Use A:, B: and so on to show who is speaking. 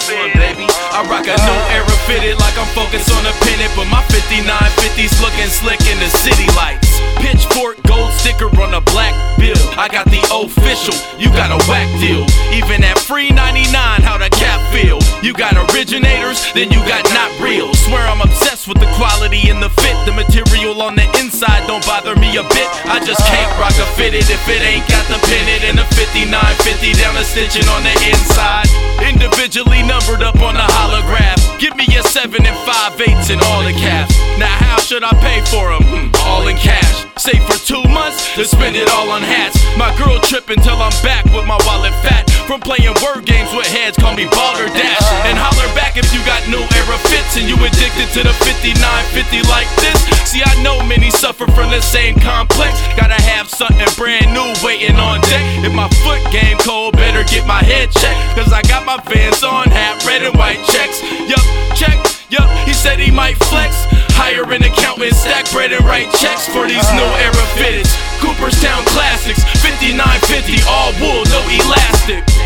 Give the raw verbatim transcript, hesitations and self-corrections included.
A: one, baby. I rock a new era fitted like I'm focused on a pennant, but my fifty-nine fifties looking slick in the city lights. Pitchfork gold sticker on a black bill. I got the official, you got a whack deal. Even at free ninety-nine, how the cap feel? You got originators, then you got not real. Swear I'm obsessed with the quality and the fit. The material on the inside don't bother me a bit. I just can't rock a fitted if it ain't got the pennant and the fifty-nine fifty down the stitching on the inside. Individually numbered up on the holograph. Give me a seven and five eighths and all the caps. Now how should I pay for them? Hmm, all in cash. Save for two months to spend it all on hats. My girl trippin' till I'm back with my wallet fat. From playing word games with heads, call me Baller Dash. And holler back if you got new era fits and you addicted to the fifty-nine fifty like this. See, I know many suffer from the same complex. Gotta have something brand new waiting on deck. If my foot game cold, better get my head checked. Cause I got my Vans on, hat, red and white checks. Yup, check, yup, he said he might flex. Hire an accountant, stack bread and write checks for these new era fitteds. Cooperstown classics, fifty-nine fifty, all wool, no elastic.